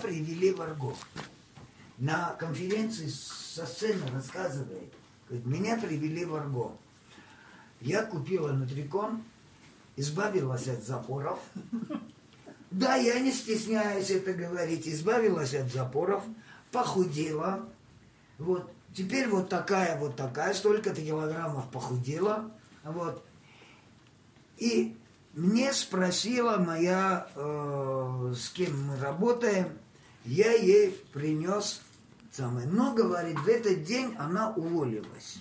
привели в Арго. На конференции со сцены рассказывает, говорит, меня привели в Арго. Я купила нутрикон, избавилась от запоров. Да, я не стесняюсь это говорить, избавилась от запоров, похудела. Вот. Теперь вот такая, столько-то килограммов похудела. Вот. И мне спросила моя, с кем мы работаем, я ей принес самое. Но, говорит, в этот день она уволилась.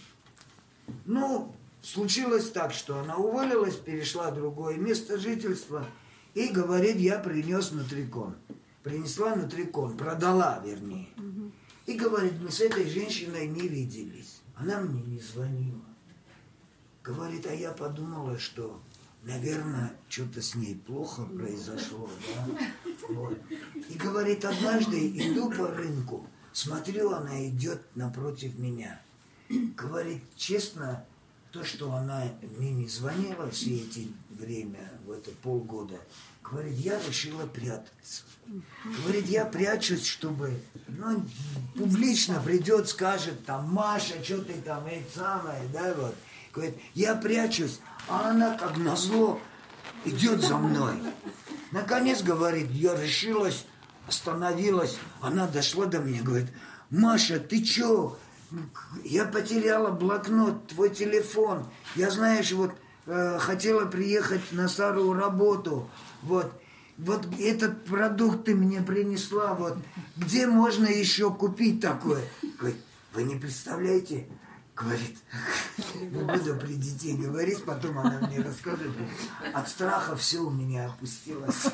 Ну, случилось так, что она уволилась, перешла в другое место жительства и, говорит, я принес нутрикон. Принесла нутрикон, продала, вернее. И, говорит, мы с этой женщиной не виделись. Она мне не звонила. Говорит, а я подумала, что, наверное, что-то с ней плохо произошло, да? Вот. И, говорит, однажды иду по рынку, смотрю, она идет напротив меня. Говорит, честно, то, что она мне не звонила все эти время, в это полгода, говорит, я решила прятаться. Говорит, я прячусь, чтобы, ну, публично придет, скажет, там, Маша, что ты там, это самое, да, вот. Говорит, я прячусь, а она, как назло, идет за мной. Наконец, говорит, я решилась, остановилась, она дошла до меня, говорит, Маша, ты чё? Я потеряла блокнот, твой телефон. Я, знаешь, вот хотела приехать на старую работу. Вот этот продукт ты мне принесла. Вот где можно еще купить такое? Говорит, вы не представляете? Говорит, не буду при детей говорить, потом она мне рассказывает. От страха все у меня опустилось.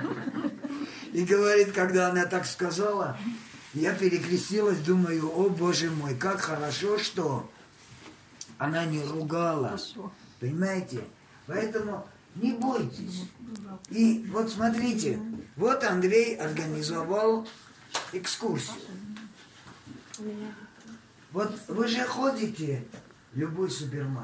И говорит, когда она так сказала, я перекрестилась, думаю, о боже мой, как хорошо, что она не ругала. Понимаете? Поэтому не бойтесь. И вот смотрите, вот Андрей организовал экскурсию. Вот вы же ходите в любой супермаркет.